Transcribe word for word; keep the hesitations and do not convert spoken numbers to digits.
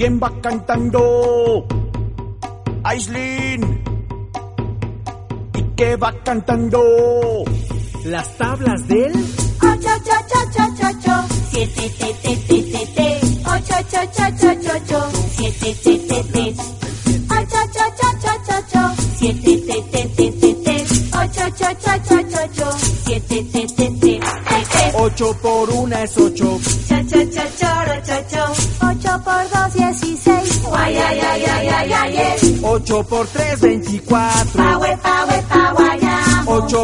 ¿Quién va cantando? Aislinn. ¿Y qué va cantando? Las tablas del ocho, ocho, ocho, ocho, ocho. Siete, te, te, te, te, te. Ocho, ocho, ocho, ocho, ocho. Siete, te, te, te. Ocho, ocho, ocho, ocho, ocho. Siete, te, te, te, te, te. Ocho, ocho, ocho, ocho, ocho. Siete, te, te, te, te, te. Ocho por una es ocho. Cho, cho, cho, choro, cho, cho. Ocho por dos, dieciséis. Guay, ay, ay, ay, ay, ay, ay. Ocho por tres, veinticuatro. Paue, paue, paguayamo. Ocho